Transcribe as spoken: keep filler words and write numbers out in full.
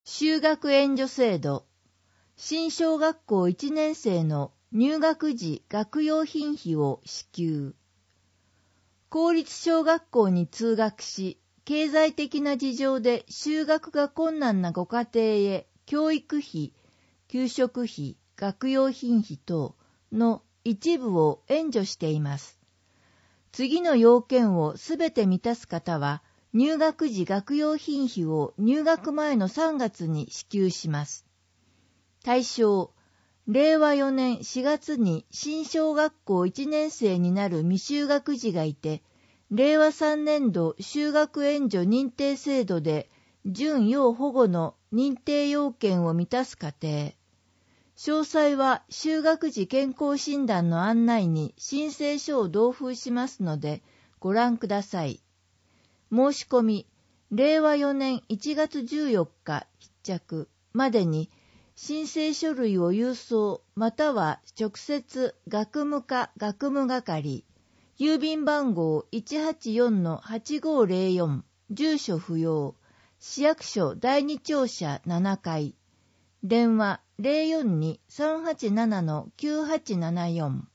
就学援助制度、新小学校いちねん生の入学時学用品費を支給。公立小学校に通学し、経済的な事情で就学が困難なご家庭へ教育費、給食費、学用品費等の一部を援助しています。次の要件をすべて満たす方は、入学時学用品費を入学前のさんがつに支給します。対象、れいわよねんしがつに新小学校いちねん生になる未就学児がいて、れいわさんねんど就学援助認定制度で準要保護の認定要件を満たす家庭。詳細は就学時健康診断の案内に申請書を同封しますのでご覧ください。申し込み、れいわよねんいちがつじゅうよっか必着までに申請書類を郵送または直接学務課学務係、郵便番号 いちはちよんのはちごぜろよん、住所不要、市役所だいに庁舎ななかい、電話 ゼロよんに さんはちななのきゅうはちななよん